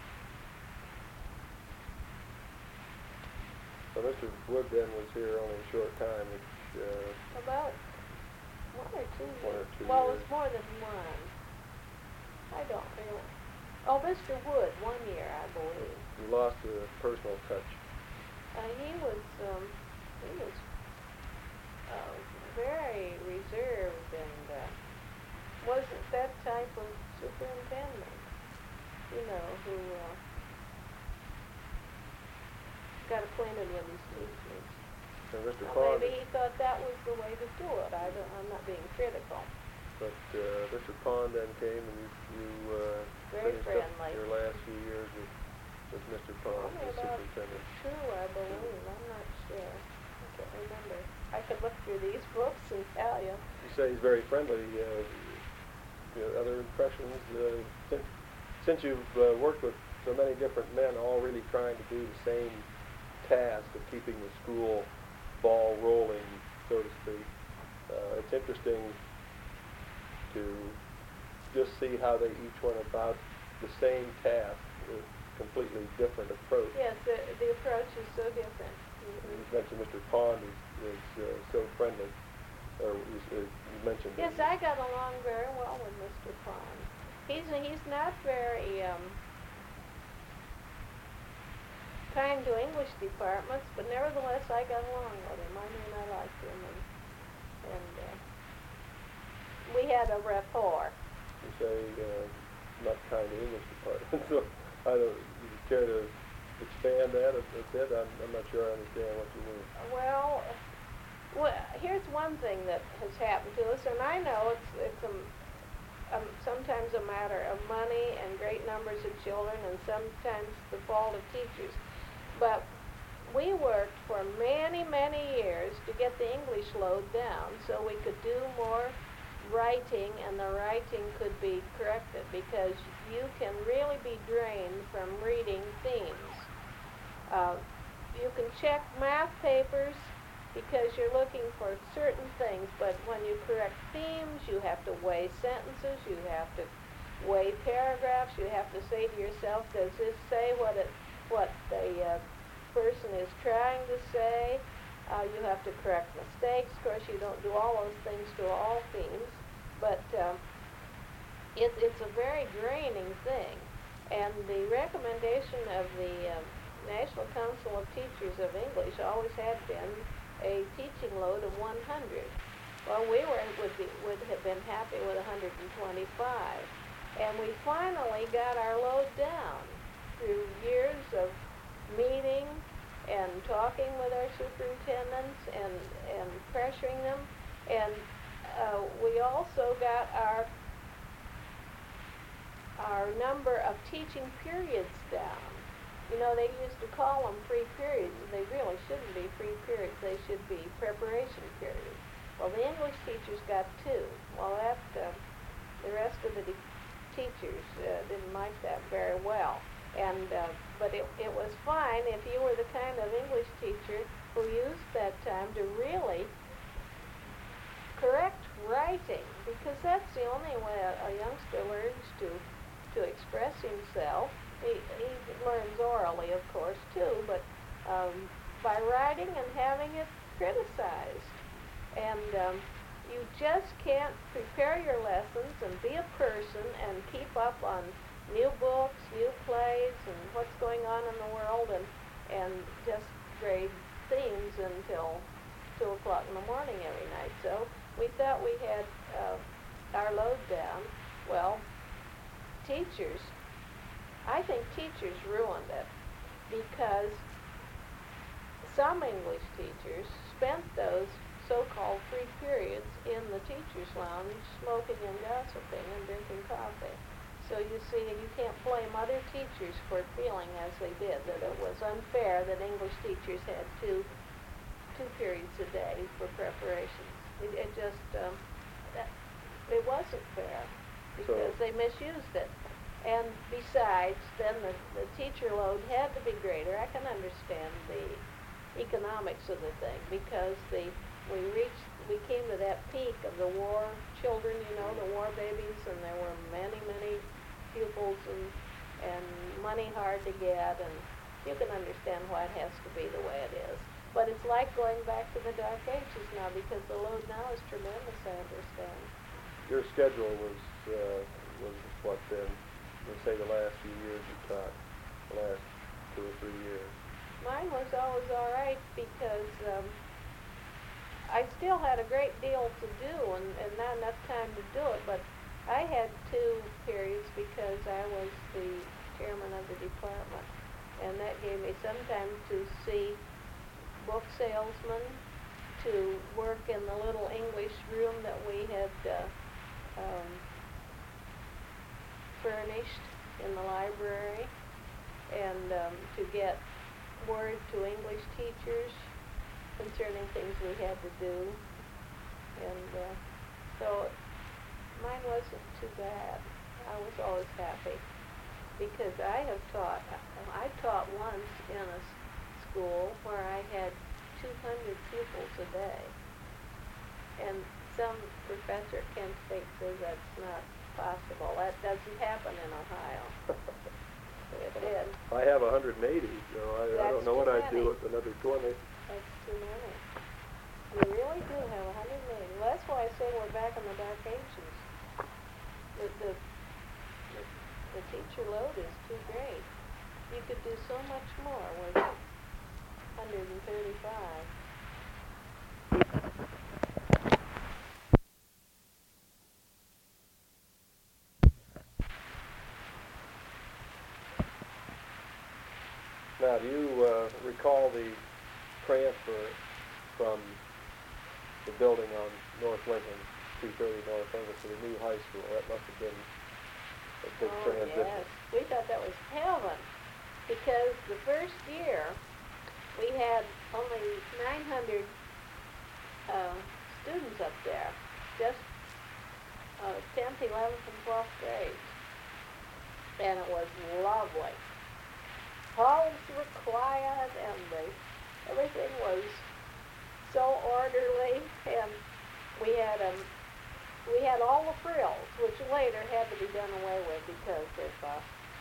So Mister Wood then was here only a short time, which, uh, About one or two One or years. two well, years. it's more than one. I don't really. Oh, Mister Wood, one year, I believe. you lost a personal touch. Uh, he was, um, he was uh, very reserved and uh, wasn't that type of superintendent, you know, who uh, got acquainted with his teachers. And Mister Well, Pond, maybe he thought that was the way to do it. I don't, I'm not being critical. but uh, Mister Pond then came and you, you uh, Very finished friendly. up your last few years with, with Mister Pond, Only the about superintendent. two, I believe. I'm not sure. I can't remember. I could look through these books and tell you. You say he's very friendly. Uh, you know, other impressions? Uh, since, since you've uh, worked with so many different men, all really trying to do the same task of keeping the school ball rolling, so to speak, uh, it's interesting to just see how they each went about the same task with completely different approach. Yes, the, the approach is so different. You Mm-hmm. mentioned Mister Pond is, is uh, so friendly, or you, uh, you mentioned. Yes, I got along very well with Mister Pond. He's he's not very um, kind to English departments, but nevertheless I got along with him. I mean, I liked him, and, and uh, we had a rapport. You say uh, not kind of English department, so I don't. You care to expand that a, a bit? I'm, I'm not sure I understand what you mean. Well, well, here's one thing that has happened to us, and I know it's it's a, um, sometimes a matter of money and great numbers of children, and sometimes the fault of teachers. But we worked for many, many years to get the English load down so we could do more writing and the writing could be corrected, because you can really be drained from reading themes. Uh, you can check math papers because you're looking for certain things, but when you correct themes, you have to weigh sentences, you have to weigh paragraphs, you have to say to yourself, does this say what it what the uh, person is trying to say? Uh, you have to correct mistakes. Of course, you don't do all those things to all themes, but um, it, it's a very draining thing. And the recommendation of the uh, National Council of Teachers of English always had been a teaching load of one hundred. Well, we were would be would have been happy with one hundred twenty-five, and we finally got our load down through years of meeting and talking with our superintendents and, and pressuring them. And uh, we also got our, our number of teaching periods down. You know, they used to call them free periods, and they really shouldn't be free periods. They should be preparation periods. Well, the English teachers got two. Well, that, uh, the rest of the de- teachers uh, didn't like that very well. And uh, but it, it was fine if you were the kind of English teacher who used that time to really correct writing, because that's the only way a, a youngster learns to to express himself. He, he learns orally, of course, too, but um, by writing and having it criticized. And um, you just can't prepare your lessons and be a person and keep up on new books, new plays, and what's going on in the world, and and just grade themes until two o'clock in the morning every night. So we thought we had uh, our load down. Well, teachers, I think teachers ruined it, because some English teachers spent those so-called free periods in the teacher's lounge, smoking and gossiping and drinking coffee. So you see, you can't blame other teachers for feeling as they did, that it was unfair that English teachers had two two periods a day for preparations. It, it just, um, that, it wasn't fair because So- they misused it. And besides, then the, the teacher load had to be greater. I can understand the economics of the thing because the we reached, we came to that peak of the war children, you know, the war babies, and there were many, many pupils and, and money hard to get, and you can understand why it has to be the way it is. But it's like going back to the Dark Ages now because the load now is tremendous, I understand. Your schedule was, uh, was what then? Let's say the last few years you taught, the last two or three years. Mine was always all right because um, I still had a great deal to do and, and not enough time to do it, but I had two periods because I was the chairman of the department, and that gave me some time to see book salesmen, to work in the little English room that we had uh, um, furnished in the library, and um, to get word to English teachers concerning things we had to do. And uh, so mine wasn't too bad. I was always happy because I have taught, I taught once in a s- school where I had two hundred pupils a day. And some professor at Kent State says that's not possible. That doesn't happen in Ohio. It did. I have one hundred eighty, so I, I That's don't know what too I'd many. do with another twenty. That's too many. We really do have one hundred eighty. Well, that's why I say we're back in the Dark Ages. The, the, the, the teacher load is too great. You could do so much more with one hundred thirty-five. Now, do you uh, recall the transfer from the building on North Lincoln, two thirty North Lincoln, to the new high school? That must have been a big Oh, transition. yes. We thought that was heaven because the first year we had only nine hundred uh, students up there, just uh, tenth, eleventh, and twelfth grades. And it was lovely. Halls were quiet and the, everything was so orderly, and we had um, we had all the frills, which later had to be done away with because of uh,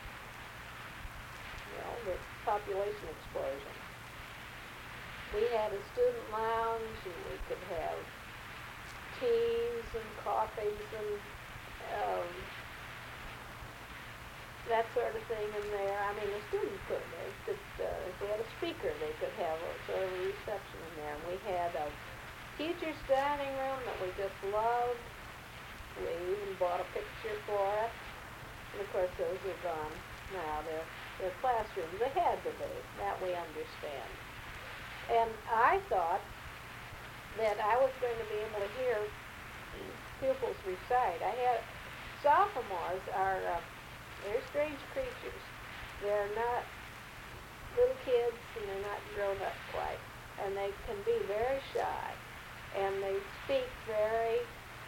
you know, the population explosion. We had a student lounge, and we could have teas and coffees and um, that sort of thing in there. I mean, the students could. They could uh, if we had a speaker, they could have a sort of a reception in there. And we had a teacher's dining room that we just loved. We even bought a picture for it. And of course, those are gone now. They're, they're classrooms. They had to be. That we understand. And I thought that I was going to be able to hear pupils recite. I had sophomores are uh, they're strange creatures. They're not little kids and they're not grown up quite, and they can be very shy, and they speak very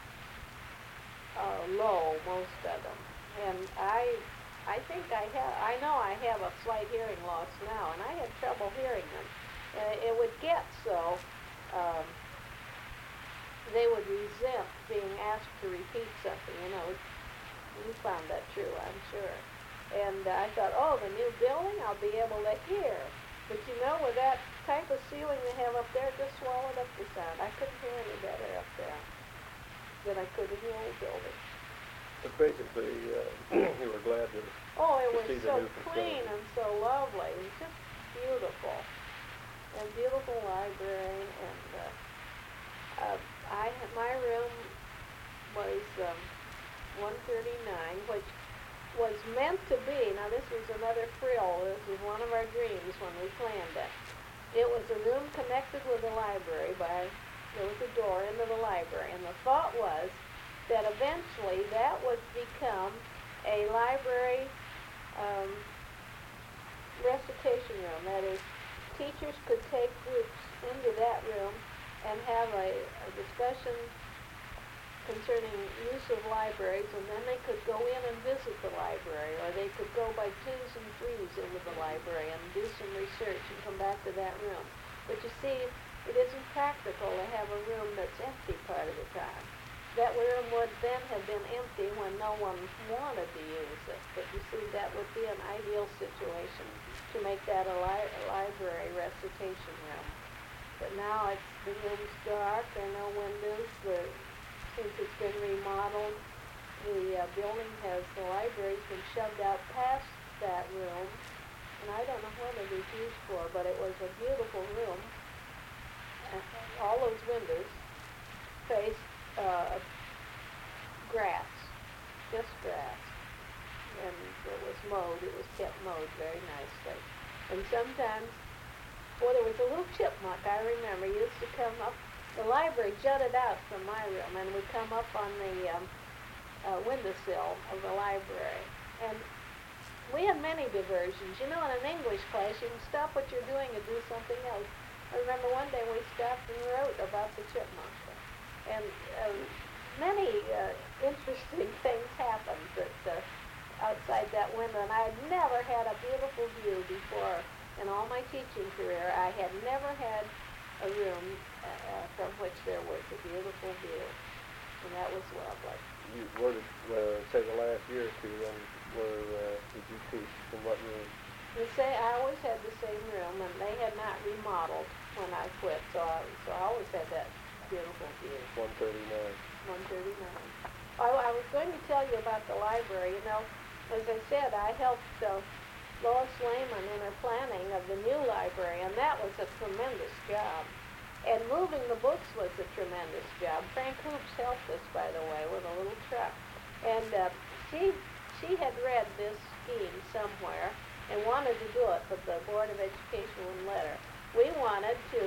uh, low, most of them. And I, I think I have. I know I have a slight hearing loss now, and I had trouble hearing them. And it would get so. Um, they would resent being asked to repeat something, you know. You found that true, I'm sure. And uh, I thought, oh, the new building, I'll be able to hear. But you know, with that type of ceiling they have up there, it just swallowed up the sound. I couldn't hear any better up there than I could in the old building. But basically, uh, you were glad to, Oh, it to was see the so new clean facility. and so lovely. It was just beautiful. And beautiful library, and uh, uh, I my room was um, one thirty-nine, which was meant to be. Now this was another frill. This was one of our dreams when we planned it. It was a room connected with the library by there was a door into the library, and the thought was that eventually that would become a library um, recitation room. That is, teachers could take groups into that room and have a, a discussion concerning use of libraries, and then they could go in and visit the library, or they could go by twos and threes into the library and do some research and come back to that room. But you see, it isn't practical to have a room that's empty part of the time. That room would then have been empty when no one wanted to use it. But you see, that would be an ideal situation to make that a, li a library recitation room. But now it's, the room's dark, there are no windows. The, since it's been remodeled, the uh, building has, the library's been shoved out past that room. And I don't know what it is used for, but it was a beautiful room. And all those windows faced uh, grass, just grass. And it was mowed, it was kept mowed very nicely. And sometimes, well, there was a little chipmunk, I remember, used to come up. The library jutted out from my room and would come up on the um, uh, windowsill of the library. And we had many diversions. You know, in an English class, you can stop what you're doing and do something else. I remember one day we stopped and wrote about the chipmunk. And uh, many uh, interesting things happened that, uh, outside that window. And I had never had a beautiful view before. In all my teaching career, I had never had a room uh, from which there was a beautiful view. And that was lovely. You, where did, uh, say the last year or two, then, where uh, did you teach? In what room? You say I always had the same room, and they had not remodeled when I quit, so I, so I always had that beautiful view. one thirty-nine. one thirty-nine. I, I was going to tell you about the library. You know, as I said, I helped uh, Lois Lehman in her planning of the new library, and that was a tremendous job. And moving the books was a tremendous job. Frank Hoops helped us, by the way, with a little truck. And uh, she, she had read this scheme somewhere and wanted to do it, but the Board of Education wouldn't let her. We wanted to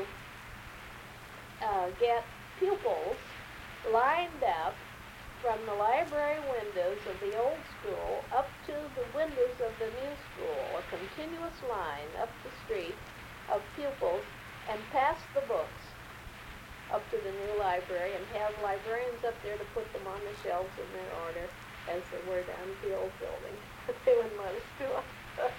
uh, get pupils lined up from the library windows of the old school up to the windows of the new school, a continuous line up the street of pupils, and pass the books up to the new library and have librarians up there to put them on the shelves in their order as they were down at the old building. But they wouldn't let us do it.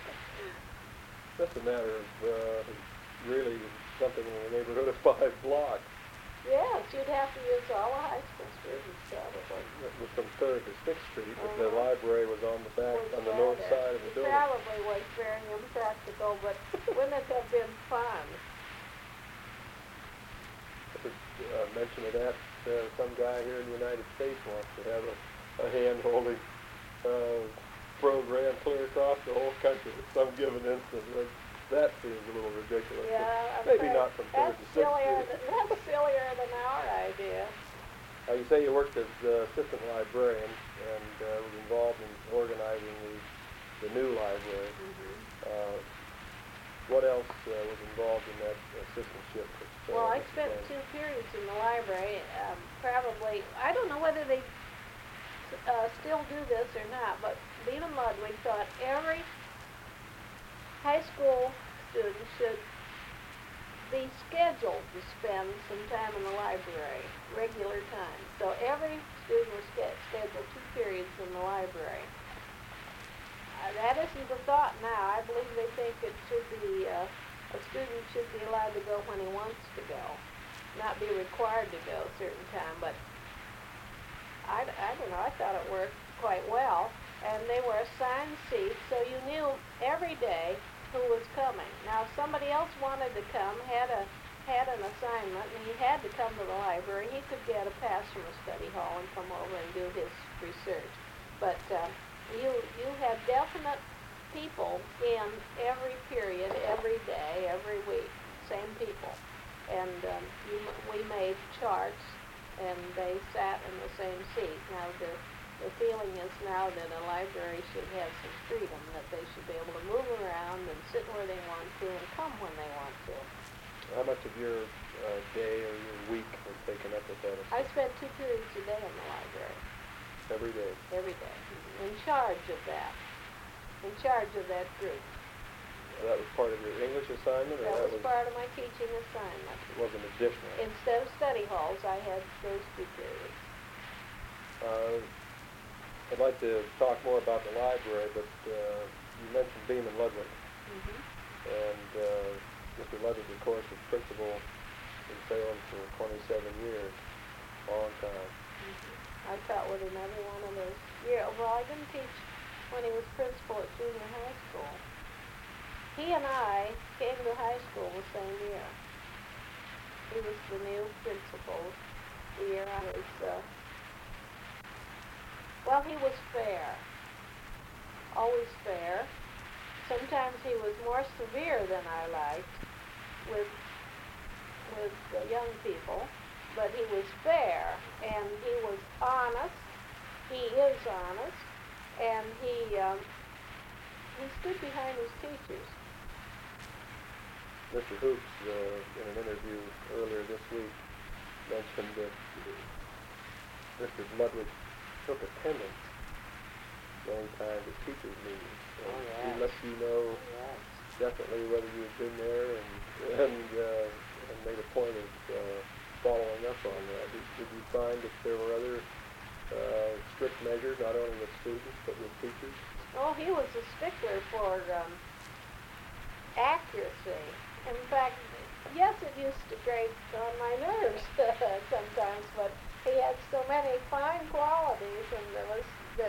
That's a matter of uh, really something in the neighborhood of five blocks. Yes, you'd have to use all the high school students probably. With from third to sixth Street, but Uh-huh. the library was on the back, Was on the rather- north side of the It building. probably was very impractical, but wouldn't it have been fun? I could uh, mention of that, uh, some guy here in the United States wants to have a, a hand-holding uh, program clear across the whole country at some given instant. That, that seems a little ridiculous. Yeah, I'm Maybe afraid not from third that's to sixth sillier Street. than, that's sillier than our idea. Now, you say you worked as uh, assistant librarian and uh, was involved in organizing the, the new library. Mm-hmm. Uh, what else uh, was involved in that assistantship? That, uh, Well, I that you spent planned? two periods in the library, um, probably, I don't know whether they uh, still do this or not, but Beeman Ludwig thought every high school student should be scheduled to spend some time in the library, regular time. So every student was sch- scheduled two periods in the library. Uh, that isn't the thought now. I believe they think it should be, uh, a student should be allowed to go when he wants to go, not be required to go a certain time. But I, I don't know, I thought it worked quite well. And they were assigned seats, so you knew every day who was coming. Now, if somebody else wanted to come, had a had an assignment, and he had to come to the library, he could get a pass from the study hall and come over and do his research. But uh, you you had definite people in every period, every day, every week, same people. And um, you, we made charts, and they sat in the same seat. Now, the The feeling is now that a library should have some freedom, that they should be able to move around and sit where they want to and come when they want to. How much of your uh, day or your week was taken up with that? I spent two periods a day in the library, Every day? every day, in charge of that, in charge of that group. That was part of your English assignment, or That was part of my teaching assignment. It wasn't additional? Instead of study halls, I had those two periods. Uh, I'd like to talk more about the library, but uh, you mentioned Beeman Ludwig. Mm-hmm. And uh, Mister Ludwig, of course, was principal in Salem for twenty-seven years, long time. Mm-hmm. I taught with him every one of those years. Well, I didn't teach when he was principal at junior high school. He and I came to high school the same year. He was the new principal the year I was, uh, well, he was fair, always fair. Sometimes he was more severe than I liked with, with the young people, but he was fair, and he was honest. He is honest, and he, um, he stood behind his teachers. Mister Hoops, uh, in an interview earlier this week, mentioned that Mister Ludwig took attendance many times at teachers' meetings. And Oh, yes. He lets you know Yes. definitely whether you had been there, and and, uh, and made a point of uh, following up on that. Did, did you find that there were other uh, strict measures, not only with students but with teachers? Oh, he was a stickler for um, accuracy. In fact, yes, it used to grate on my nerves sometimes, but he had so many fine qualities, and there was that,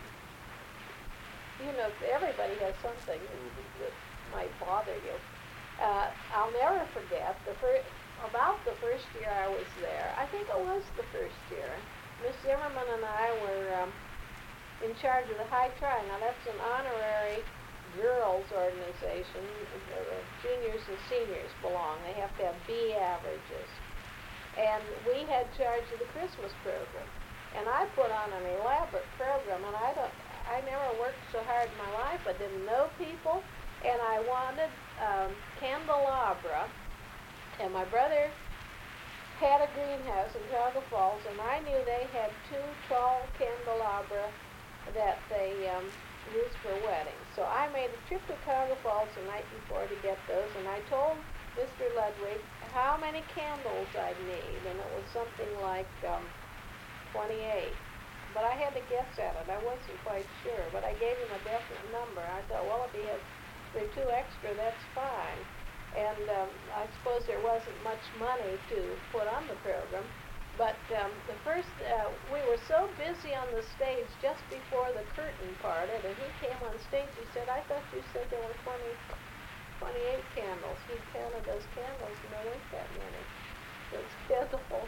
you know, everybody has something that might bother you. Uh, I'll never forget the first, about the first year I was there. I think it was the first year. Miss Zimmerman and I were um, in charge of the High Tri. Now that's an honorary girls organization. The juniors and seniors belong. They have to have B averages. And we had charge of the Christmas program. And I put on an elaborate program, and I don't, I never worked so hard in my life. I didn't know people, and I wanted um, candelabra. And my brother had a greenhouse in Cuyahoga Falls, and I knew they had two tall candelabra that they um, used for weddings. So I made a trip to Cuyahoga Falls the night before to get those, and I told Mister Ludwig how many candles I'd need, and it was something like um, twenty-eight. But I had to guess at it. I wasn't quite sure, but I gave him a definite number. I thought, well, if he has there are two extra, that's fine. And um, I suppose there wasn't much money to put on the program. But um, the first, uh, we were so busy on the stage just before the curtain parted, and he came on stage. He said, I thought you said there were twenty, twenty-eight candles. He counted those candles, and there weren't that many. Those candles.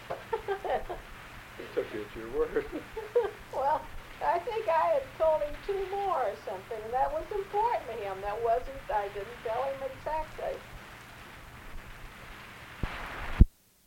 He took you at your word. Well, I think I had told him two more or something, and that was important to him. That wasn't, I didn't tell him exactly.